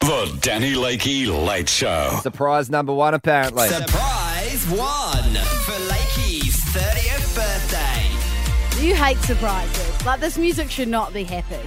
The Danny Lakey Late Show. Surprise number one, apparently. Surprise one for Lakey's 30th birthday. You hate surprises. Like, this music should not be happy.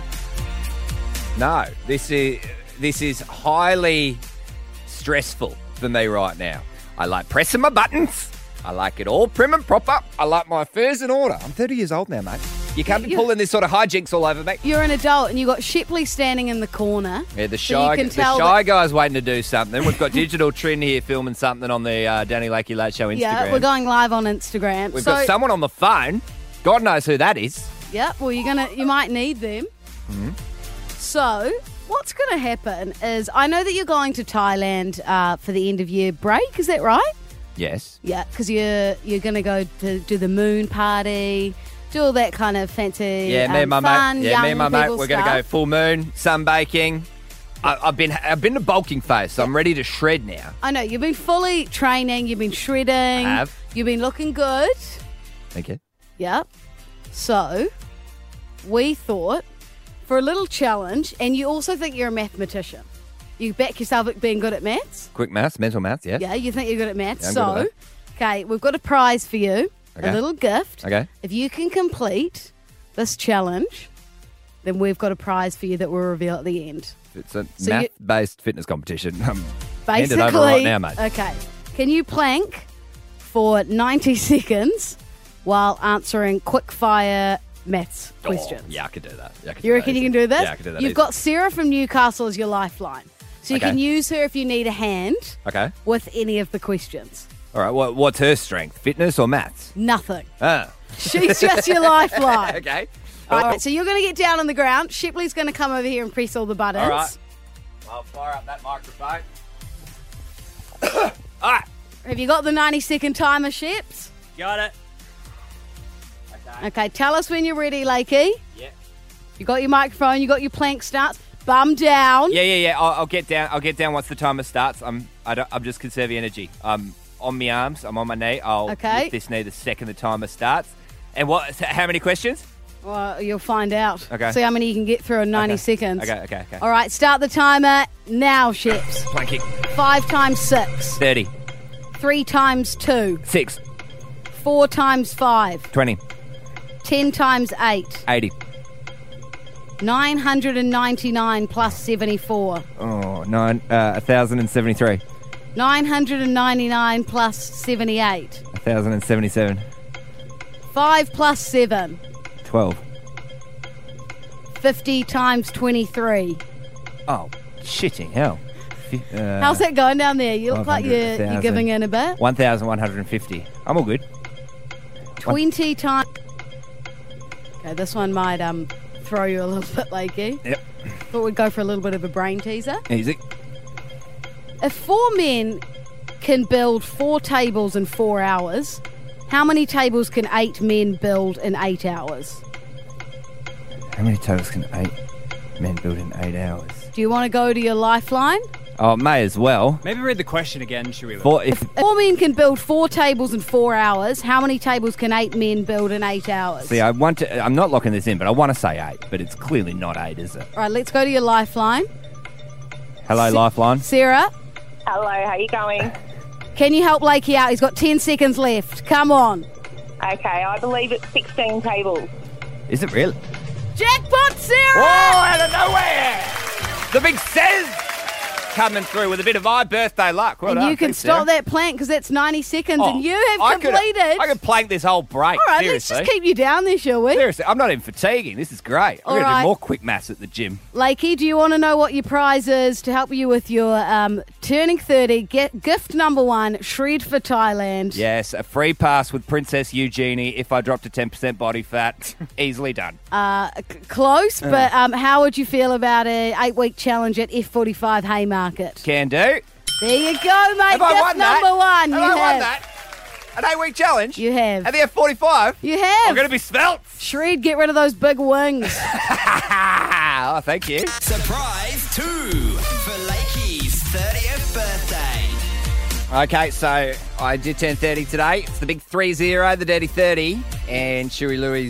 No, this is highly stressful for me right now. I like pressing my buttons. I like it all prim and proper. I like my affairs in order. I'm 30 years old now, mate. You can't be pulling this sort of hijinks all over me. You're an adult and you've got Shipley standing in the corner. Yeah, the so you can tell shy guy's waiting to do something. We've got Digital Trin here filming something on the Danny Lakey Late Show Instagram. Yeah, we're going live on Instagram. We've got someone on the phone. God knows who that is. Yeah, well, you might need them. Mm-hmm. So, what's going to happen is, I know that you're going to Thailand for the end of year break. Is that right? Yes. Yeah, because you're going to go to do the moon party, do all that kind of fancy, me and my fun, mate. Yeah, me and my mate. We're going to go full moon, sunbaking. I've been to bulking phase, so I'm ready to shred now. I know you've been fully training. You've been shredding. I have. You've been looking good. Thank you. Yep. So we thought for a little challenge, and you also think you're a mathematician. You back yourself at being good at maths? Quick maths, mental maths, yes. Yeah, you think you're good at maths. Yeah, I'm so, good at okay, we've got a prize for you, Okay. a little gift. Okay. If you can complete this challenge, then we've got a prize for you that we'll reveal at the end. It's a So math-based fitness competition. Hand Basically, it over right now, mate. Okay. Can you plank for 90 seconds while answering quick-fire maths questions? Yeah, I could do that. Yeah, I could You do reckon that you can easy. do this? Yeah, I can do that You've easy. got Sarah from Newcastle as your lifeline. So you Okay. can use her if you need a hand Okay. with any of the questions. All right, what's her strength? Fitness or maths? Nothing. Ah. She's just your lifeline. Okay. All right, so you're going to get down on the ground. Shipley's going to come over here and press all the buttons. All right. I'll fire up that microphone. All right. Have you got the 90-second timer, Ships? Got it. Okay, tell us when you're ready, Lakey. Yeah. You got your microphone, you got your plank starts. Bum down. Yeah. I'll get down. I'll get down once the timer starts. I'm just conserving energy. I'm on my arms. I'm on my knee. I'll Okay. lift this knee the second the timer starts. And how many questions? Well, you'll find out. Okay. See how many you can get through in 90 seconds. Okay. All right, start the timer now, Ships. Planking. 5 times 6. 30. 3 times 2. 6. 4 times 5. 20. 10 times 8. 80. 999 plus 74. Oh, 1,073. 999 plus 78. 1,077. 5 plus 7. 12. 50 times 23. Oh, shitting hell. How's that going down there? You look like 500, you're 1,000. giving in a bit. 1,150. I'm all good. 20 times... Okay, this one might throw you a little bit, Lakey. Yep. Thought we'd go for a little bit of a brain teaser. Easy. If 4 men can build 4 tables in 4 hours, how many tables can 8 men build in 8 hours? How many tables can 8 men build in 8 hours? Do you want to go to your lifeline? Oh, may as well. Maybe read the question again, should we? If 4 men can build 4 tables in 4 hours, how many tables can 8 men build in 8 hours? See, I'm not locking this in, but I want to say 8, but it's clearly not 8, is it? All right, let's go to your lifeline. Hello, Lifeline. Sarah, Hello, how you going? can you help Lakey out? He's got 10 seconds left. Come on. Okay, I believe it's 16 tables. Is it really? Jackpot, Sarah! Whoa, out of nowhere! The big says coming through with a bit of birthday luck. Well And done. you can Thanks, stop Sarah. that plank because that's 90 seconds and you have I completed. could plank this whole break. All right, seriously. let's just keep you down there, shall we? Seriously, I'm not even fatiguing. This is great. I'm All going to right. do more quick maths at the gym. Lakey, do you want to know what your prize is to help you with your turning 30? Gift number 1, Shred for Thailand. Yes, a free pass with Princess Eugenie if I drop to 10% body fat. Easily done. Close, but how would you feel about a 8-week challenge at F45 Haymarket? Can do. There you go, mate. Have I Gift won that? number 1. Have I won that? An 8-week challenge? You have. At the F45? You have. I'm going to be svelte. Shred, get rid of those big wings. Oh, thank you. Surprise 2 for Lakey's 30th birthday. Okay, so I did turn 30 today. It's the big 30, the dirty 30. And Shuri Louie's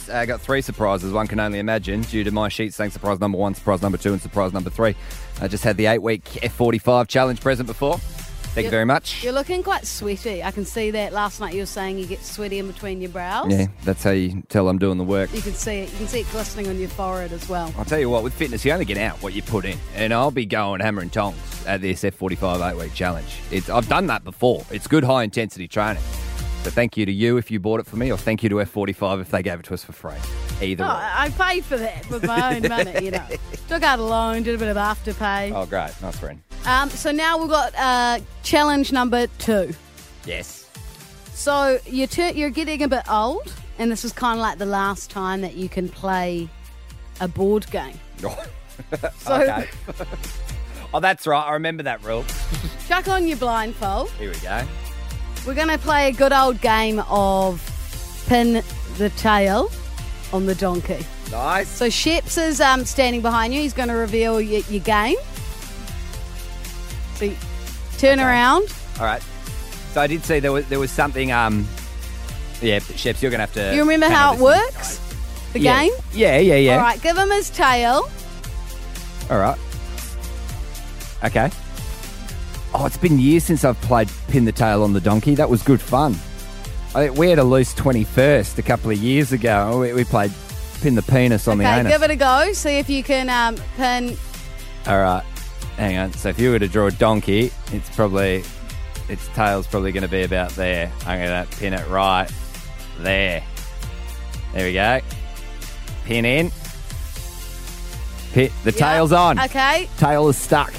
got 3 surprises. One can only imagine due to my sheet saying surprise number 1, surprise number 2, and surprise number 3. I just had the 8-week F45 challenge present before. Thank you very much. You're looking quite sweaty. I can see that. Last night you were saying you get sweaty in between your brows. Yeah, that's how you tell I'm doing the work. You can see it. You can see it glistening on your forehead as well. I'll tell you what, with fitness, you only get out what you put in. And I'll be going hammer and tongs at this F45 8-week challenge. I've done that before. It's good high-intensity training. So thank you to you if you bought it for me, or thank you to F45 if they gave it to us for free. Either way. I paid for that with my own money, you know. Took out a loan, did a bit of afterpay. Oh, great. Nice friend. So now we've got challenge number 2. Yes. So you're getting a bit old, and this is kind of like the last time that you can play a board game. So Okay. Oh, that's right. I remember that rule. chuck on your blindfold. Here we go. We're going to play a good old game of pin the tail on the donkey. Nice. So Sheps is standing behind you. He's going to reveal your game. So turn around. All right. So I did see there was something. Yeah, Sheps, you're going to have to. You remember how it works? The game? Yeah. All right, give him his tail. All right. Okay. Oh, it's been years since I've played Pin the Tail on the Donkey. That was good fun. I think we had a loose 21st a couple of years ago. We played Pin the Penis on the anus. Okay, give it a go. See if you can pin. All right. Hang on. So if you were to draw a donkey, its tail's probably going to be about there. I'm going to pin it right there. There we go. Pin in. The tail's on. Okay. Tail is stuck.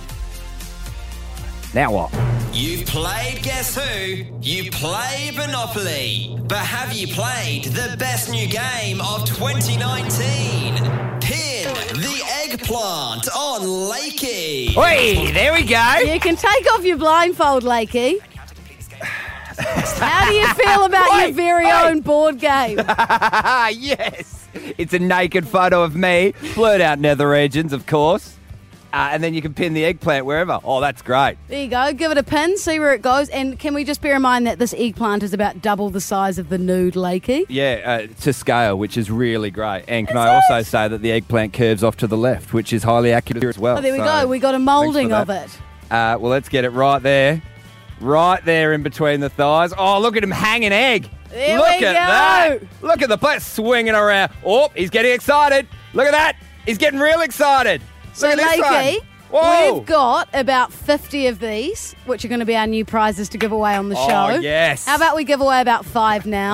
Now what? You've played Guess Who? You play Monopoly. But have you played the best new game of 2019? Pin the eggplant on Lakey. Wait, there we go. You can take off your blindfold, Lakey. How do you feel about your very own board game? Yes. It's a naked photo of me. Blurred out nether regions, of course. And then you can pin the eggplant wherever. Oh, that's great. There you go. Give it a pin, see where it goes. And can we just bear in mind that this eggplant is about double the size of the nude Lakey? Yeah, to scale, which is really great. And can I also say that the eggplant curves off to the left, which is highly accurate as well. Oh, there we go. We got a moulding of it. Well, let's get it right there. Right there in between the thighs. Oh, look at him hanging egg. There look we at go. that. Look at the plant swinging around. Oh, he's getting excited. Look at that. He's getting real excited. So, look at this Lakey, one. Whoa. we've got about 50 of these, which are going to be our new prizes to give away on the show. Oh, yes. How about we give away about 5 now?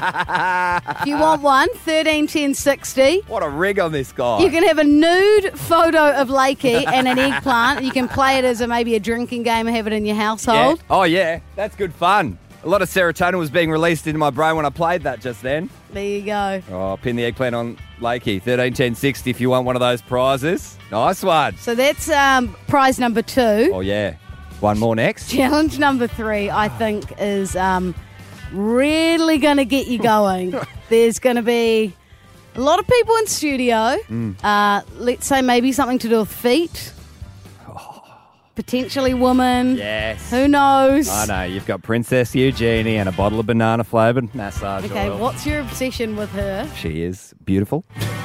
If you want one, 13, 10, 60. What a rig on this guy. You can have a nude photo of Lakey and an eggplant. You can play it as maybe a drinking game and have it in your household. Yeah. Oh, yeah. That's good fun. A lot of serotonin was being released into my brain when I played that just then. There you go. Oh, pin the eggplant on Lakey. 13, 10, 60 if you want one of those prizes. Nice one. So that's prize number 2. Oh, yeah. One more next. Challenge number 3, I think, is really going to get you going. There's going to be a lot of people in studio. Let's say maybe something to do with feet. Potentially woman. Yes. Who knows? I know. You've got Princess Eugenie and a bottle of banana-flavoured massage Okay, oil. what's your obsession with her? She is beautiful.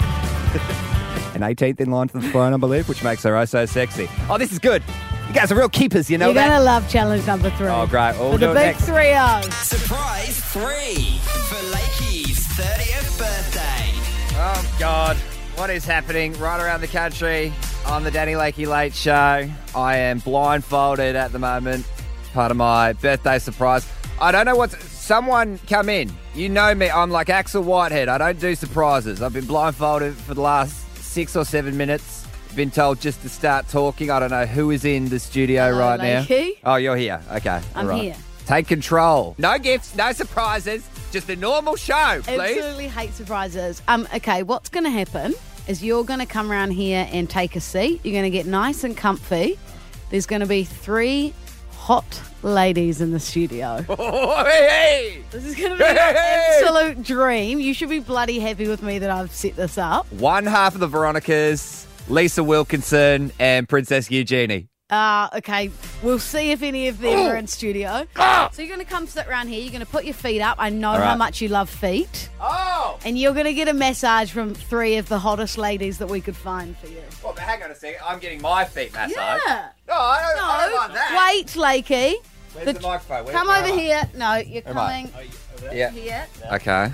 An 18th in line to the throne, I believe, which makes her oh so sexy. Oh, this is good. You guys are real keepers, you know You're that? going to love challenge number 3. Oh, great. We'll For do the it big next. 3-0. Surprise 3 for Lakey's 30th birthday. Oh, God. What is happening right around the country on the Danny Lakey Late Show? I am blindfolded at the moment. Part of my birthday surprise. I don't know what's... Someone come in. You know me. I'm like Axel Whitehead. I don't do surprises. I've been blindfolded for the last 6 or 7 minutes. Been told just to start talking. I don't know who is in the studio Hello, right Lakey. now. Oh, you're here. Okay. I'm all right. here. Take control. No gifts, no surprises. Just a normal show, please. Absolutely hate surprises. Okay, what's going to happen is you're going to come around here and take a seat. You're going to get nice and comfy. There's going to be 3 hot ladies in the studio. Oh, hey. This is going to be an absolute dream. You should be bloody happy with me that I've set this up. One half of the Veronicas, Lisa Wilkinson and Princess Eugenie. Okay, we'll see if any of them are in studio. So you're going to come sit around here. You're going to put your feet up. I know how right. much you love feet. Oh! And you're going to get a massage from 3 of the hottest ladies that we could find for you. Well, but hang on a second. I'm getting my feet massaged. Yeah. No, I don't like that. Wait, Lakey. Where's the microphone? Come over here. No, you're Am I? coming Yeah. here. Okay.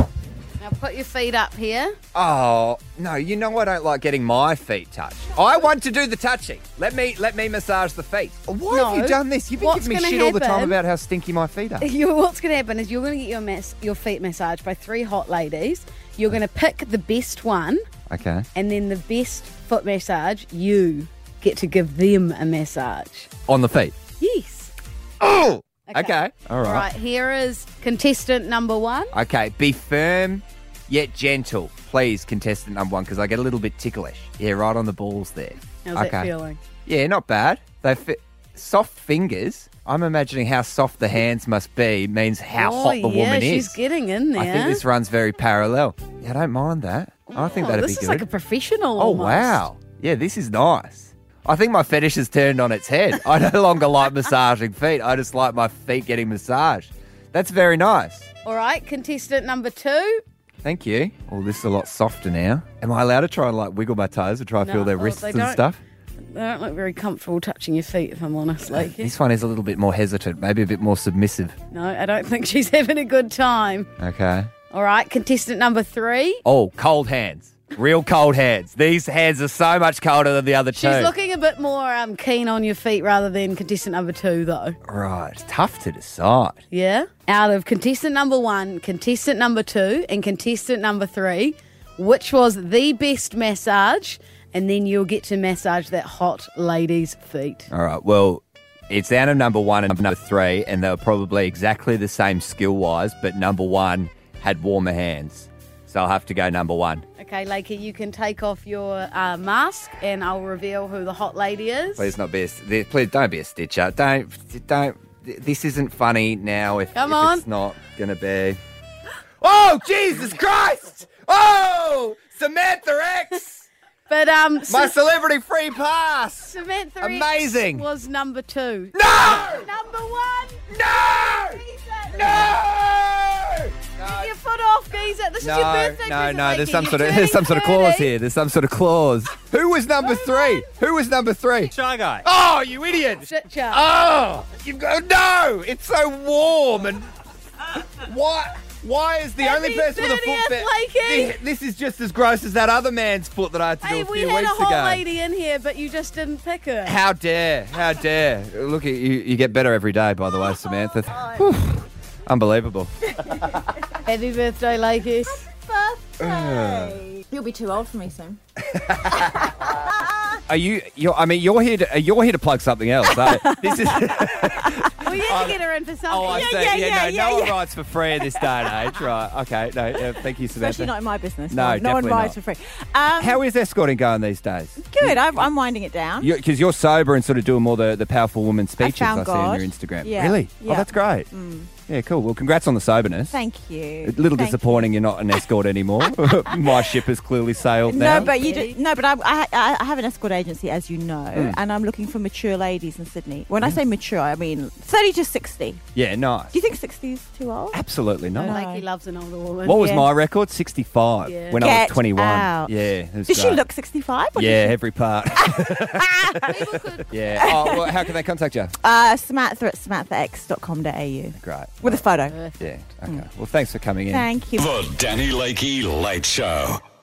Now put your feet up here. Oh, no, you know I don't like getting my feet touched. I want to do the touching. Let me massage the feet. Why have you No. done this? You've been What's giving me gonna shit all the time happen- about how stinky my feet are. What's going to happen is you're going to get your feet massaged by 3 hot ladies. You're going to pick the best one, Okay. and then the best foot massage, you get to give them a massage. On the feet. Yes. Oh! Okay. All All right. right, here is contestant number 1. Okay, be firm yet gentle. Please, contestant number 1, because I get a little bit ticklish. Yeah, right on the balls there. How's okay. that feeling? Yeah, not bad. They fit soft fingers. I'm imagining how soft the hands must be means how hot the woman she's is. getting in there. I think this runs very parallel. Yeah, I don't mind that. I think that'd be This good. is like a professional Oh, almost. wow. Yeah, this is nice. I think my fetish has turned on its head. I no longer like massaging feet. I just like my feet getting massaged. That's very nice. All right, contestant number 2. Thank you. Oh, this is a lot softer now. Am I allowed to try and like wiggle my toes and try and feel their wrists they and don't. stuff? They don't look very comfortable touching your feet, if I'm honest, Lakey. This one is a little bit more hesitant, maybe a bit more submissive. No, I don't think she's having a good time. Okay. All right, contestant number 3. Oh, cold hands. Real cold hands. These hands are so much colder than the other two. She's looking a bit more keen on your feet rather than contestant number 2, though. Right. It's tough to decide. Yeah? Out of contestant number 1, contestant number 2, and contestant number 3, which was the best massage? And then you'll get to massage that hot lady's feet. All right. Well, it's down to number 1 and number 3, and they were probably exactly the same skill-wise, but number 1 had warmer hands. So I'll have to go number 1. Okay, Lakey, you can take off your mask and I'll reveal who the hot lady is. Please please don't be a stitcher. Don't. This isn't funny now. If Come on. it's not gonna be. Oh Jesus Christ! Oh Samantha X, But my celebrity free pass. Samantha X Amazing. was number 2. No! Number 1! No! No! Get your foot off, geezer. This is your birthday present, No. There's some Lakey. sort of clause here. There's some sort of clause. Who was number 3? Who was number 3? Shy Guy. Oh, you idiot! Shit, chat. Oh, you've got no! It's so warm and why is the only Happy person with a foot 30th, Lakey. This is just as gross as that other man's foot that I had to Hey, do a we few had a weeks hot ago. lady in here, but you just didn't pick her. How dare! Look, you get better every day, by the way, Samantha. Whew. Unbelievable. Happy birthday, Lakey. You'll be too old for me soon. You're here to plug something else. This is. We had to get her in for something. Oh, I see. No one writes for free in this day and age, right? Okay, no, thank you, Samantha. Especially not in my business. No, No one definitely rides not. for free. How is escorting going these days? Good. I'm winding it down. Because you're sober and sort of doing more the powerful woman speeches I found see on God. your Instagram. Yeah. Really? Oh, Yeah. that's great. Yeah, cool. Well, congrats on the soberness. Thank you. A little Thank disappointing you're not an escort anymore. My ship has clearly sailed now. No, but I have an escort agency, as you know, and I'm looking for mature ladies in Sydney. When I say mature, I mean 30 to 60. Yeah, nice. Do you think 60 is too old? Absolutely not. No. Lakey loves an older woman. What was Yeah. my record? 65 Yeah. when I was Get 21. out. Yeah. It was Does she great. look 65? Or Yeah, every part. People could Yeah. Oh, well, how can they contact you? Samantha at samanthax.com.au Great. with a photo. Yeah. Okay. Well, thanks for coming in. Thank you. The Danny Lakey Late Show.